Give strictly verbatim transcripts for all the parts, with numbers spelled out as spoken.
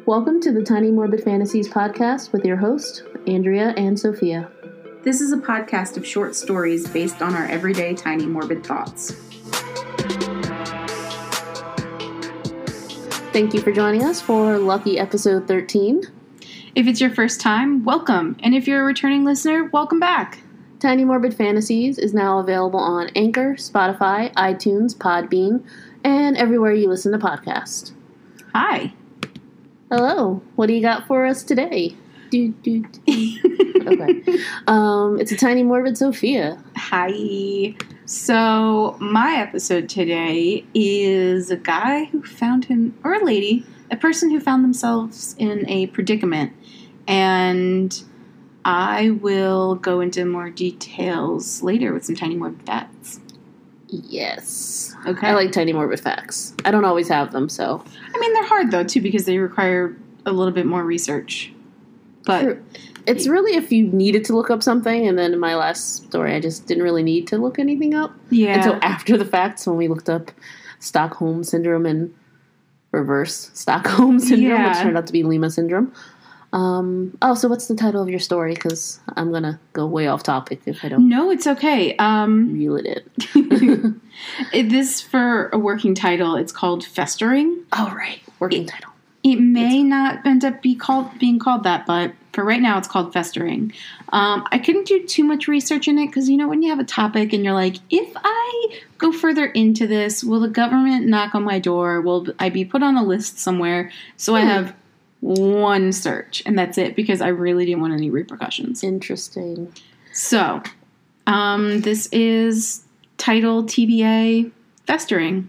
Welcome to the Tiny Morbid Fantasies podcast with your hosts, Andrea and Sophia. This is a podcast of short stories based on our everyday tiny morbid thoughts. Thank you for joining us for lucky episode thirteen. If it's your first time, welcome. And if you're a returning listener, welcome back. Tiny Morbid Fantasies is now available on Anchor, Spotify, iTunes, Podbean, and everywhere you listen to podcasts. Hi. Hello. What do you got for us today? Do, do, do. Okay. Um, it's a Tiny Morbid Sophia. Hi. So, my episode today is a guy who found him, or a lady, a person who found themselves in a predicament. And I will go into more details later with some Tiny Morbid facts. Yes. Okay. I like Tiny Morbid facts. I don't always have them, so. I mean, they're hard, though, too, because they require a little bit more research. But True. It's really if you needed to look up something, and then in my last story, I just didn't really need to look anything up. Yeah. Until after the fact, when we looked up Stockholm Syndrome and reverse Stockholm Syndrome, Yeah. which turned out to be Lima Syndrome. Um, oh, so what's the title of your story? Because I'm going to go way off topic if I don't No, it's okay. Um, reel it in. it, this, for a working title, it's called Festering. Oh, right. Working title. It may it's, not end up be called being called that, but for right now, it's called Festering. Um, I couldn't do too much research in it because, you know, when you have a topic and you're like, if I go further into this, will the government knock on my door? Will I be put on a list somewhere? So hmm. I have one search, and that's it, because I really didn't want any repercussions. Interesting. So, um, this is titled T B A Festering.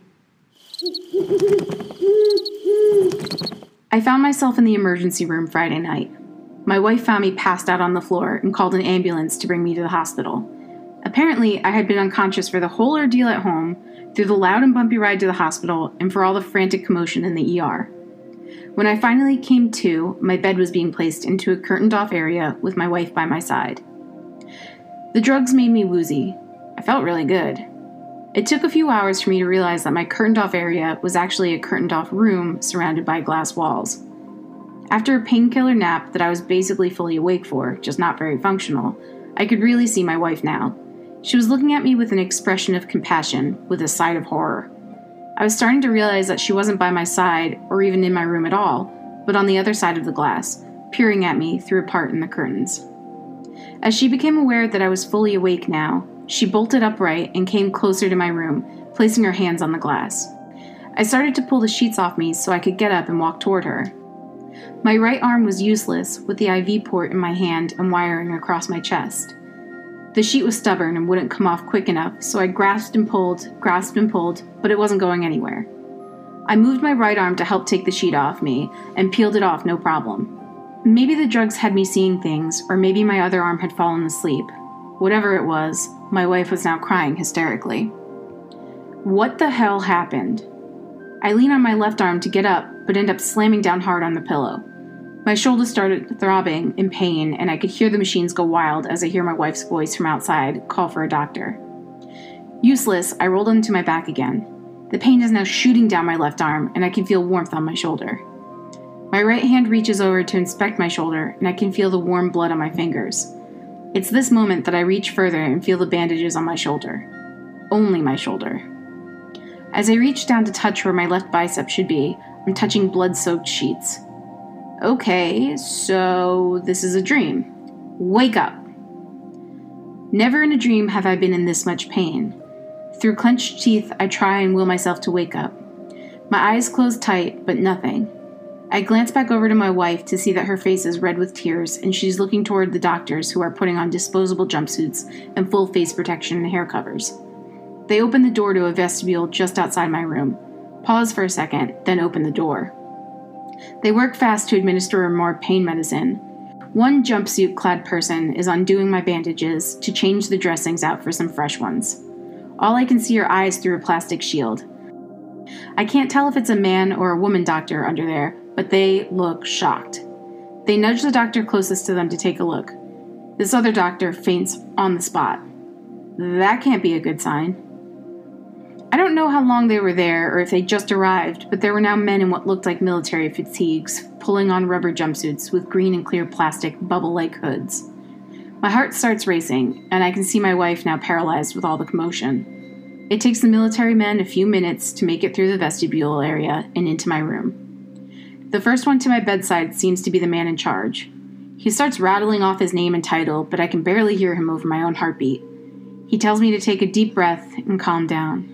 I found myself in the emergency room Friday night. My wife found me passed out on the floor and called an ambulance to bring me to the hospital. Apparently, I had been unconscious for the whole ordeal at home, through the loud and bumpy ride to the hospital, and for all the frantic commotion in the E R. When I finally came to, my bed was being placed into a curtained-off area with my wife by my side. The drugs made me woozy. I felt really good. It took a few hours for me to realize that my curtained-off area was actually a curtained-off room surrounded by glass walls. After a painkiller nap that I was basically fully awake for, just not very functional, I could really see my wife now. She was looking at me with an expression of compassion, with a side of horror. I was starting to realize that she wasn't by my side, or even in my room at all, but on the other side of the glass, peering at me through a part in the curtains. As she became aware that I was fully awake now, she bolted upright and came closer to my room, placing her hands on the glass. I started to pull the sheets off me so I could get up and walk toward her. My right arm was useless, with the I V port in my hand and wiring across my chest. The sheet was stubborn and wouldn't come off quick enough, so I grasped and pulled, grasped and pulled, but it wasn't going anywhere. I moved my right arm to help take the sheet off me, and peeled it off no problem. Maybe the drugs had me seeing things, or maybe my other arm had fallen asleep. Whatever it was, my wife was now crying hysterically. What the hell happened? I lean on my left arm to get up, but end up slamming down hard on the pillow. My shoulders started throbbing in pain, and I could hear the machines go wild as I hear my wife's voice from outside call for a doctor. Useless, I rolled onto my back again. The pain is now shooting down my left arm, and I can feel warmth on my shoulder. My right hand reaches over to inspect my shoulder, and I can feel the warm blood on my fingers. It's this moment that I reach further and feel the bandages on my shoulder. Only my shoulder. As I reach down to touch where my left bicep should be, I'm touching blood-soaked sheets. Okay, so this is a dream. Wake up. Never in a dream have I been in this much pain. Through clenched teeth, I try and will myself to wake up. My eyes close tight, but nothing. I glance back over to my wife to see that her face is red with tears, and she's looking toward the doctors who are putting on disposable jumpsuits and full face protection and hair covers. They open the door to a vestibule just outside my room, pause for a second, then open the door. They work fast to administer more pain medicine. One jumpsuit-clad person is undoing my bandages to change the dressings out for some fresh ones. All I can see are eyes through a plastic shield. I can't tell if it's a man or a woman doctor under there, but they look shocked. They nudge the doctor closest to them to take a look. This other doctor faints on the spot. That can't be a good sign. I don't know how long they were there or if they just arrived, but there were now men in what looked like military fatigues, pulling on rubber jumpsuits with green and clear plastic bubble-like hoods. My heart starts racing, and I can see my wife now paralyzed with all the commotion. It takes the military men a few minutes to make it through the vestibule area and into my room. The first one to my bedside seems to be the man in charge. He starts rattling off his name and title, but I can barely hear him over my own heartbeat. He tells me to take a deep breath and calm down.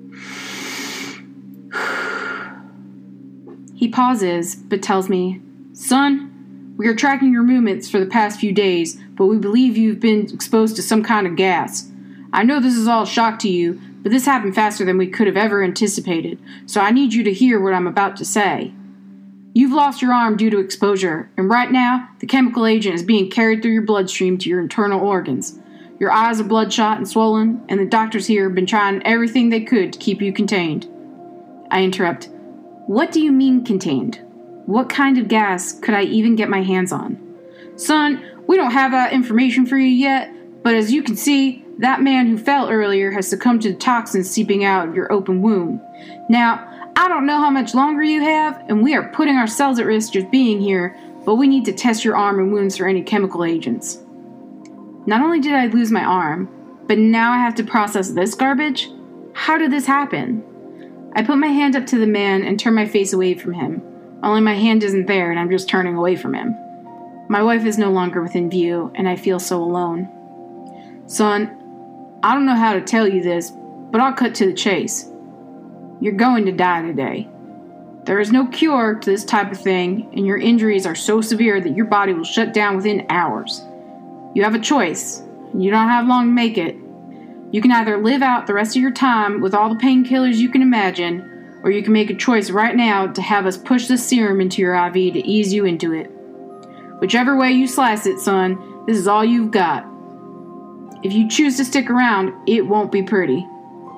He pauses, but tells me, "Son, we are tracking your movements for the past few days, but we believe you've been exposed to some kind of gas. I know this is all a shock to you, but this happened faster than we could have ever anticipated, so I need you to hear what I'm about to say. You've lost your arm due to exposure, and right now, the chemical agent is being carried through your bloodstream to your internal organs. Your eyes are bloodshot and swollen, and the doctors here have been trying everything they could to keep you contained." I interrupt. "What do you mean contained? What kind of gas could I even get my hands on?" "Son, we don't have that information for you yet, but as you can see, that man who fell earlier has succumbed to the toxins seeping out of your open wound. Now, I don't know how much longer you have, and we are putting ourselves at risk just being here, but we need to test your arm and wounds for any chemical agents." Not only did I lose my arm, but now I have to process this garbage? How did this happen? I put my hand up to the man and turn my face away from him, only my hand isn't there and I'm just turning away from him. My wife is no longer within view, and I feel so alone. "Son, I don't know how to tell you this, but I'll cut to the chase. You're going to die today. There is no cure to this type of thing, and your injuries are so severe that your body will shut down within hours. You have a choice, and you don't have long to make it. You can either live out the rest of your time with all the painkillers you can imagine, or you can make a choice right now to have us push this serum into your I V to ease you into it. Whichever way you slice it, son, this is all you've got. If you choose to stick around, it won't be pretty."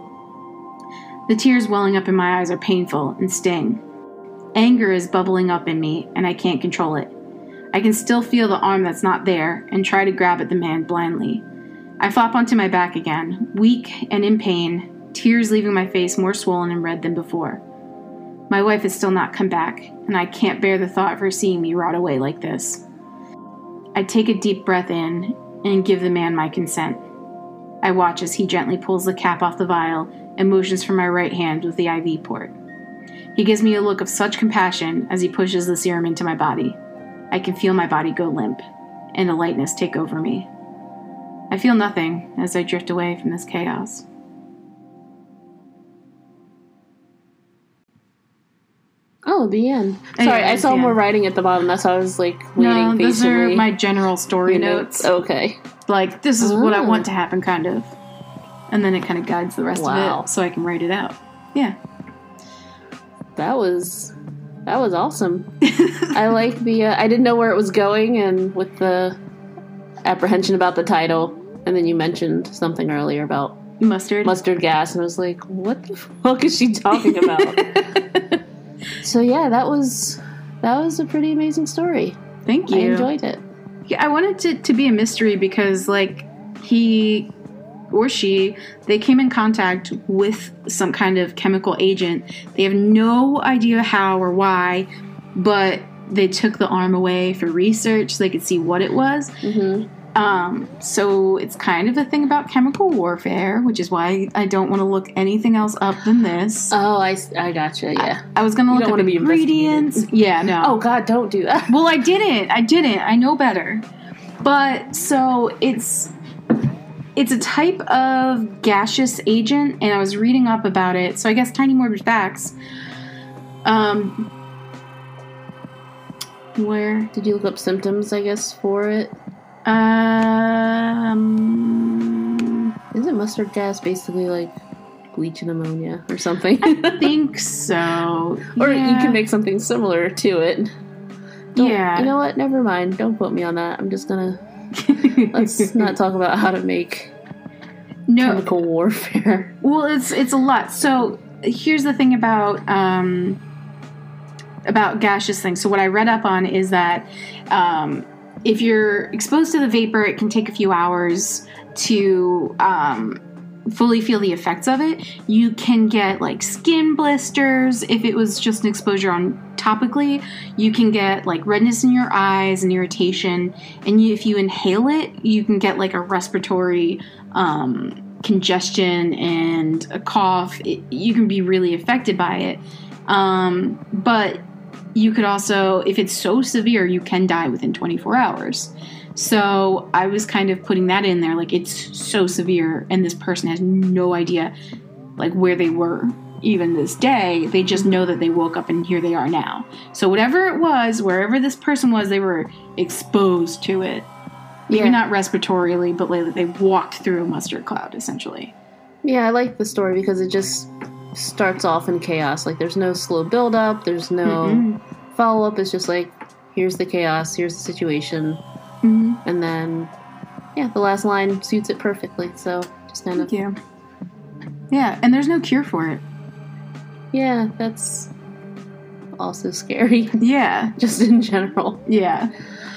The tears welling up in my eyes are painful and sting. Anger is bubbling up in me, and I can't control it. I can still feel the arm that's not there and try to grab at the man blindly. I flop onto my back again, weak and in pain, tears leaving my face more swollen and red than before. My wife has still not come back, and I can't bear the thought of her seeing me rot away like this. I take a deep breath in and give the man my consent. I watch as he gently pulls the cap off the vial and motions for my right hand with the I V port. He gives me a look of such compassion as he pushes the serum into my body. I can feel my body go limp, and a lightness take over me. I feel nothing as I drift away from this chaos. Oh, the end. Oh, Sorry, yeah, I saw the more end. writing at the bottom. That's why I was like waiting No, those patiently. are my general story notes. Okay. Like, this is what I Oh. want to happen, kind of. And then it kind of guides the rest Wow. of it, so I can write it out. Yeah. That was that was awesome. I like the. Uh, I didn't know where it was going, and with the apprehension about the title, and then you mentioned something earlier about Mustard. mustard gas, and I was like, "What the fuck is she talking about?" So yeah, that was that was a pretty amazing story. Thank I you. enjoyed it. Yeah, I wanted it to be a mystery because, like, he or she, they came in contact with some kind of chemical agent. They have no idea how or why, but they took the arm away for research so they could see what it was. Mm-hmm. Um, so it's kind of a thing about chemical warfare, which is why I don't want to look anything else up than this. Oh, I, I gotcha. Yeah. I, I was going to You look don't up wanna be ingredients. Yeah, no. Oh God, don't do that. Well, I didn't. I didn't. I know better. But so it's it's a type of gaseous agent, and I was reading up about it. So I guess tiny morbid facts. Um, where Did you look up symptoms? I guess for it. um Isn't mustard gas basically like bleach and ammonia or something? I think so. Or Yeah. you can make something similar to it. Don't, Yeah. You know what? Never mind. Don't quote me on that. I'm just gonna let's not talk about how to make no. chemical warfare. Well, it's it's a lot. So here's the thing about um, about gaseous things. So what I read up on is that um, if you're exposed to the vapor, it can take a few hours to um, fully feel the effects of it. You can get like skin blisters if it was just an exposure on topically. You can get like redness in your eyes and irritation. And you, if you inhale it, you can get like a respiratory um, congestion and a cough. It, you can be really affected by it. Um, but you could also, if it's so severe, you can die within twenty-four hours. So I was kind of putting that in there, like it's so severe and this person has no idea like where they were even this day. They just know that they woke up and here they are now. So whatever it was, wherever this person was, they were exposed to it. Maybe Yeah. not respiratorily, but like they walked through a mustard cloud essentially. Yeah, I like the story because it just starts off in chaos. Like there's no slow build up, there's no Mm-mm. follow up. It's just like, here's the chaos, here's the situation. Mm-hmm. And then, yeah, the last line suits it perfectly. So just kind of, Thank you. Yeah, and there's no cure for it. yeah, that's also scary. Yeah, Just in general. yeah.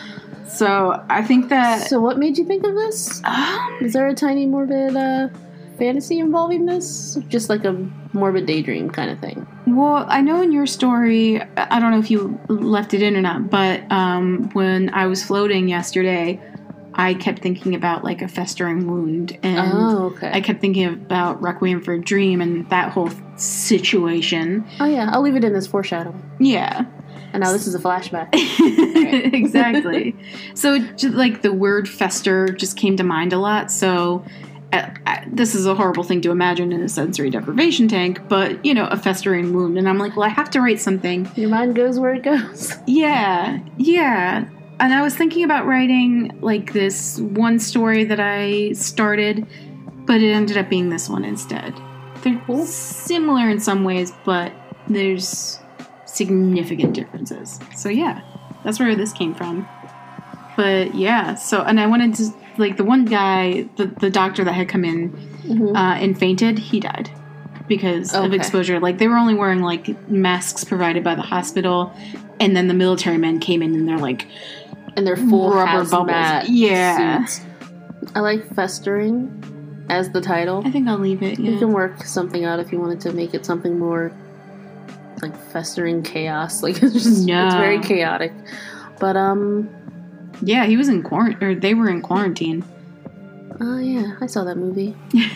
So I think that. So what made you think of this? Um, Is there a tiny morbid uh, fantasy involving this? Just like a morbid daydream kind of thing. Well, I know in your story, I don't know if you left it in or not, but um, when I was floating yesterday, I kept thinking about like a festering wound, and Oh, okay. I kept thinking about Requiem for a Dream and that whole situation. Oh, yeah, I'll leave it in as foreshadowing. Yeah. And now this is a flashback. Exactly. So, it just, like, the word fester just came to mind a lot, so... Uh, I, this is a horrible thing to imagine in a sensory deprivation tank, but, you know, a festering wound. And I'm like, well, I have to write something. Your mind goes where it goes. Yeah, yeah. And I was thinking about writing, like, this one story that I started, but it ended up being this one instead. They're Cool. similar in some ways, but there's significant differences. So, yeah, that's where this came from. But, yeah, so, and I wanted to... Like, the one guy, the, the doctor that had come in Mm-hmm. uh, and fainted, he died because of Okay. exposure. Like, they were only wearing, like, masks provided by the hospital, and then the military men came in and they're, like, And they're full rubber hazmat bubbles. Yeah. suits. I like festering as the title. I think I'll leave it, You yeah. can work something out if you wanted to make it something more like festering chaos. Like, it's just, No. it's very chaotic. But, um, Yeah, he was in quarantine, or they were in quarantine. oh yeah, I saw that movie.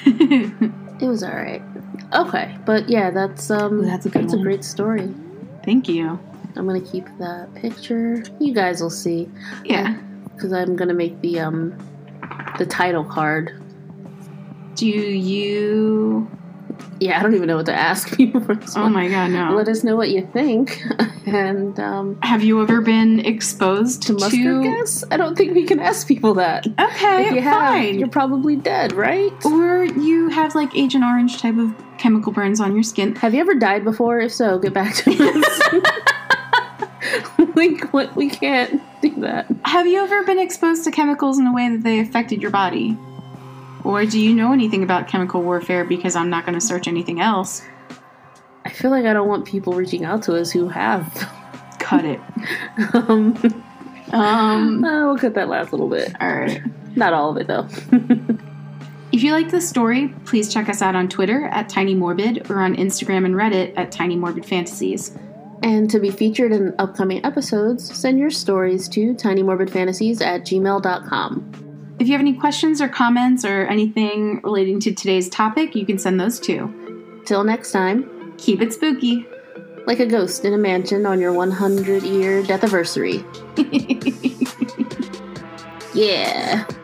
It was alright. Okay, but yeah, that's, um, Ooh, that's a good that's a one. great story. Thank you. I'm gonna keep that picture. You guys will see. Yeah. Because I'm gonna make the, um, the title card. Do you... Yeah, I don't even know what to ask people for this Oh one. my god, no. Let us know what you think. And, um, Have you ever been exposed to to... mustard gas? I don't think we can ask people that. Okay, If you have, fine. you're probably dead, right? Or you have, like, Agent Orange type of chemical burns on your skin. Have you ever died before? If so, get back to us. Like, what? We can't do that. Have you ever been exposed to chemicals in a way that they affected your body? Or do you know anything about chemical warfare? Because I'm not going to search anything else. I feel like I don't want people reaching out to us who have. Cut it. um, Um, uh, we'll cut that last little bit. alright. Not all of it, though. If you like this story, please check us out on Twitter at TinyMorbid or on Instagram and Reddit at TinyMorbidFantasies. And to be featured in upcoming episodes, send your stories to tinymorbidfantasies at gmail dot com. If you have any questions or comments or anything relating to today's topic, you can send those too. Till next time, Keep it spooky. like a ghost in a mansion on your one hundred year death anniversary. Yeah.